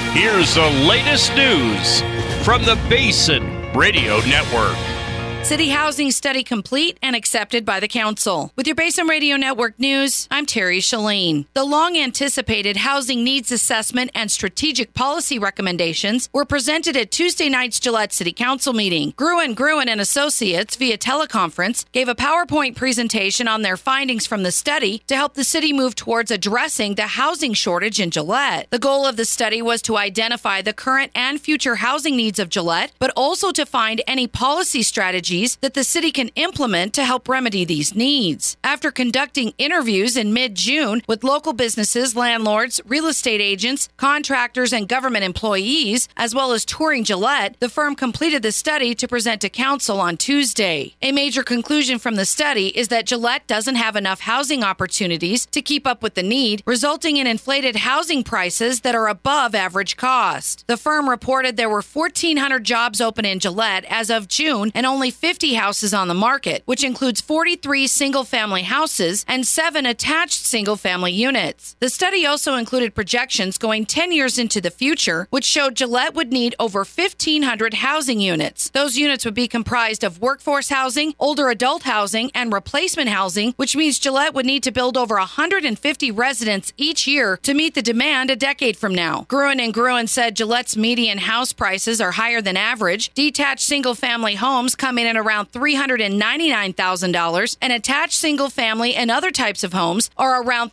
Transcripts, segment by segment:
Here's the latest news from the Basin Radio Network. City housing study complete and accepted by the council. With your Basin Radio Network news, I'm Terry Shalene. The long-anticipated housing needs assessment and strategic policy recommendations were presented at Tuesday night's Gillette City Council meeting. Gruen and Associates, via teleconference, gave a PowerPoint presentation on their findings from the study to help the city move towards addressing the housing shortage in Gillette. The goal of the study was to identify the current and future housing needs of Gillette, but also to find any policy strategies that the city can implement to help remedy these needs. After conducting interviews in mid-June with local businesses, landlords, real estate agents, contractors, and government employees, as well as touring Gillette, the firm completed the study to present to council on Tuesday. A major conclusion from the study is that Gillette doesn't have enough housing opportunities to keep up with the need, resulting in inflated housing prices that are above average cost. The firm reported there were 1,400 jobs open in Gillette as of June and only 50 houses on the market, which includes 43 single-family houses and 7 attached single-family units. The study also included projections going 10 years into the future, which showed Gillette would need over 1,500 housing units. Those units would be comprised of workforce housing, older adult housing, and replacement housing, which means Gillette would need to build over 150 residents each year to meet the demand a decade from now. Gruen said Gillette's median house prices are higher than average. Detached single-family homes come in at around $399,000, and attached single-family and other types of homes are around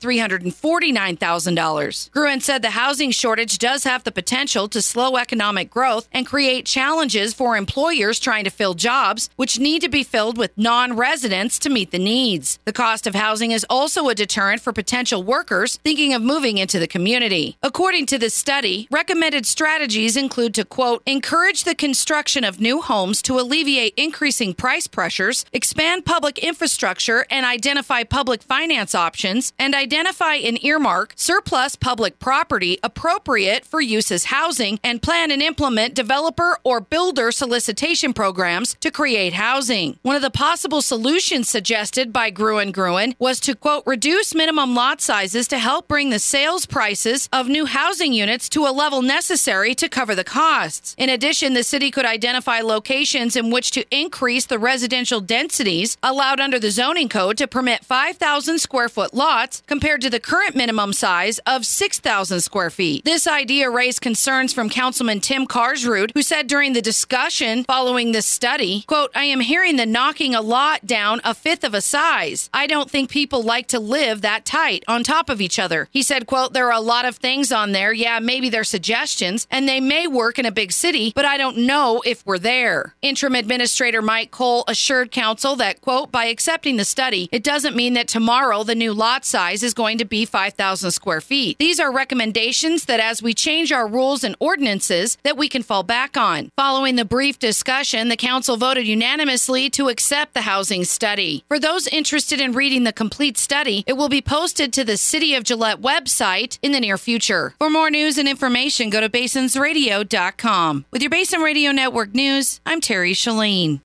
$349,000. Gruen said the housing shortage does have the potential to slow economic growth and create challenges for employers trying to fill jobs, which need to be filled with non-residents to meet the needs. The cost of housing is also a deterrent for potential workers thinking of moving into the community. According to the study, recommended strategies include to, quote, encourage the construction of new homes to alleviate increasing price pressures, expand public infrastructure and identify public finance options, and identify and earmark surplus public property appropriate for use as housing, and plan and implement developer or builder solicitation programs to create housing. One of the possible solutions suggested by Gruen was to, quote, reduce minimum lot sizes to help bring the sales prices of new housing units to a level necessary to cover the costs. In addition, the city could identify locations in which to increase the residential densities allowed under the zoning code to permit 5,000 square foot lots compared to the current minimum size of 6,000 square feet. This idea raised concerns from Councilman Tim Carsrud, who said during the discussion following this study, quote, I am hearing the knocking a lot down a fifth of a size. I don't think people like to live that tight on top of each other. He said, quote, there are a lot of things on there. Yeah, maybe they're suggestions and they may work in a big city, but I don't know if we're there. Interim Administrator Mike Cole assured council that, quote, by accepting the study, it doesn't mean that tomorrow the new lot size is going to be 5,000 square feet. These are recommendations that as we change our rules and ordinances that we can fall back on. Following the brief discussion, the council voted unanimously to accept the housing study. For those interested in reading the complete study, it will be posted to the City of Gillette website in the near future. For more news and information, go to basinsradio.com. With your Basin Radio Network news, I'm Terry Shalene.